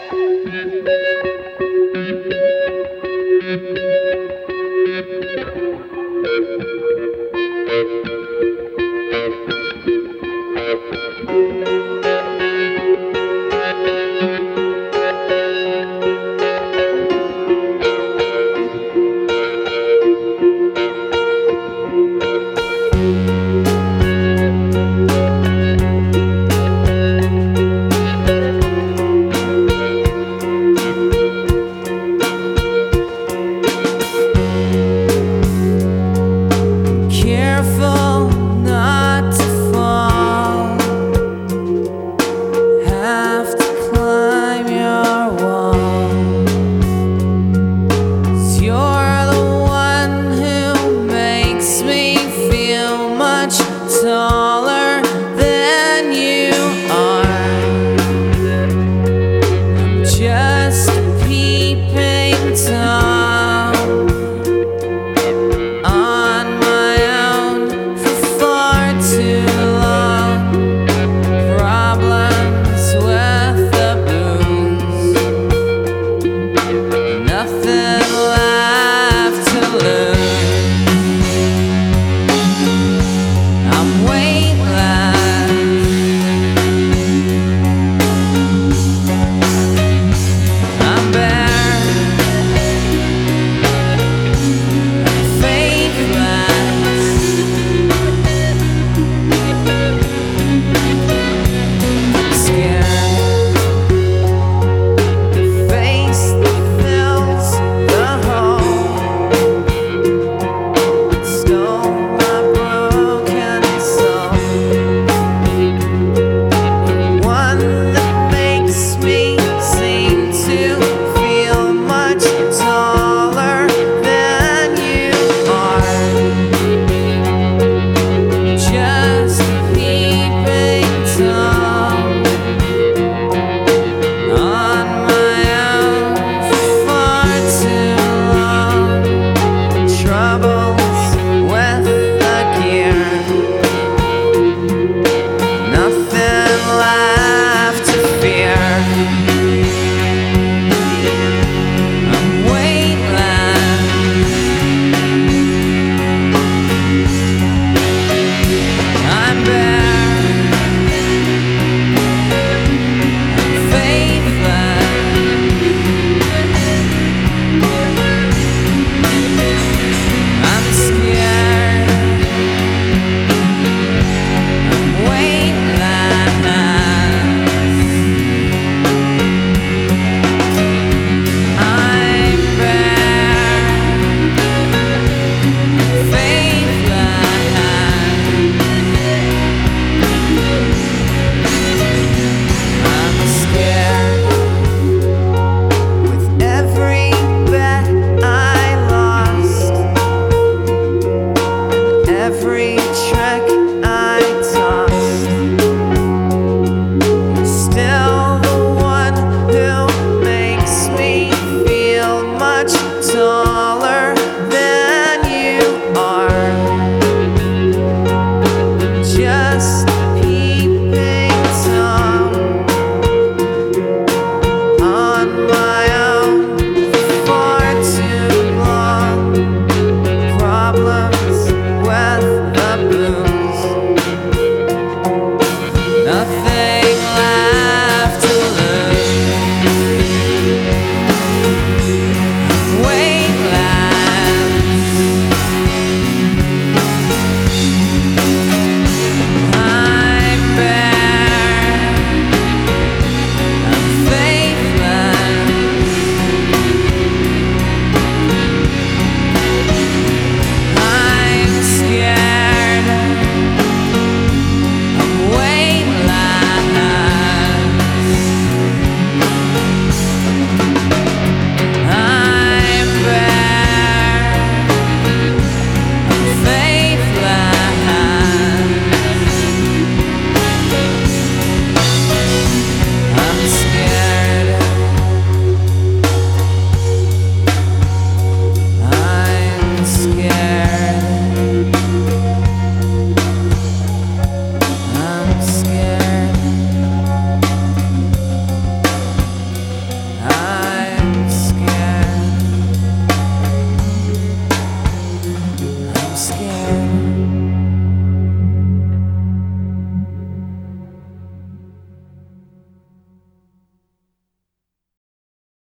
Careful not to fall, have to climb your wall, 'cause you're the one who makes me feel much taller than you are. I'm just a peeping Tom on my own for far too long. Problems with the booze, nothing left to lose. I'm weightless, I'm bare, I'm faithless, scared. The face that fills the hole stole my broken soul, the one that makes me seem to feel much taller than you are. Just a peeping Tom on my own for far too long. Troubles with the gear, nothing left to fear.